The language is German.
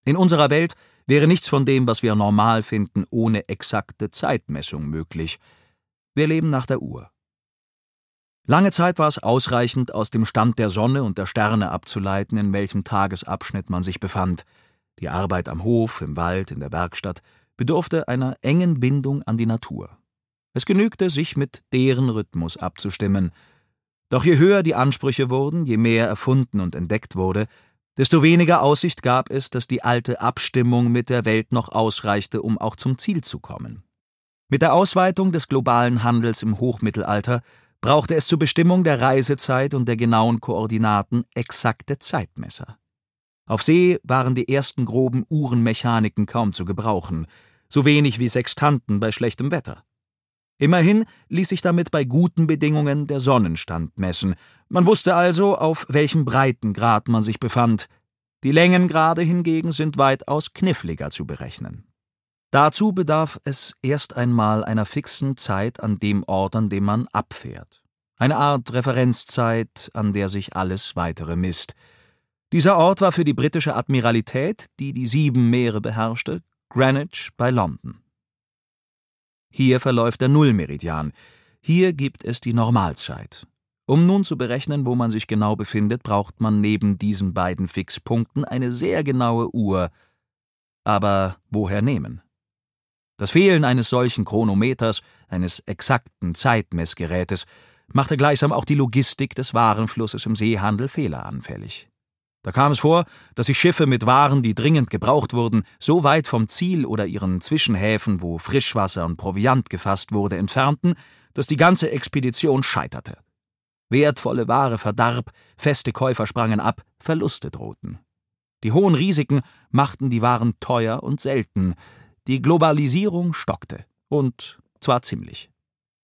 In unserer Welt wäre nichts von dem, was wir normal finden, ohne exakte Zeitmessung möglich. Wir leben nach der Uhr. Lange Zeit war es ausreichend, aus dem Stand der Sonne und der Sterne abzuleiten, in welchem Tagesabschnitt man sich befand. Die Arbeit am Hof, im Wald, in der Werkstatt bedurfte einer engen Bindung an die Natur. Es genügte, sich mit deren Rhythmus abzustimmen. Doch je höher die Ansprüche wurden, je mehr erfunden und entdeckt wurde, desto weniger Aussicht gab es, dass die alte Abstimmung mit der Welt noch ausreichte, um auch zum Ziel zu kommen. Mit der Ausweitung des globalen Handels im Hochmittelalter brauchte es zur Bestimmung der Reisezeit und der genauen Koordinaten exakte Zeitmesser. Auf See waren die ersten groben Uhrenmechaniken kaum zu gebrauchen, so wenig wie Sextanten bei schlechtem Wetter. Immerhin ließ sich damit bei guten Bedingungen der Sonnenstand messen. Man wusste also, auf welchem Breitengrad man sich befand. Die Längengrade hingegen sind weitaus kniffliger zu berechnen. Dazu bedarf es erst einmal einer fixen Zeit an dem Ort, an dem man abfährt. Eine Art Referenzzeit, an der sich alles Weitere misst. Dieser Ort war für die britische Admiralität, die die 7 Meere beherrschte, Greenwich bei London. Hier verläuft der Nullmeridian. Hier gibt es die Normalzeit. Um nun zu berechnen, wo man sich genau befindet, braucht man neben diesen beiden Fixpunkten eine sehr genaue Uhr. Aber woher nehmen? Das Fehlen eines solchen Chronometers, eines exakten Zeitmessgerätes, machte gleichsam auch die Logistik des Warenflusses im Seehandel fehleranfällig. Da kam es vor, dass sich Schiffe mit Waren, die dringend gebraucht wurden, so weit vom Ziel oder ihren Zwischenhäfen, wo Frischwasser und Proviant gefasst wurde, entfernten, dass die ganze Expedition scheiterte. Wertvolle Ware verdarb, feste Käufer sprangen ab, Verluste drohten. Die hohen Risiken machten die Waren teuer und selten. Die Globalisierung stockte, und zwar ziemlich.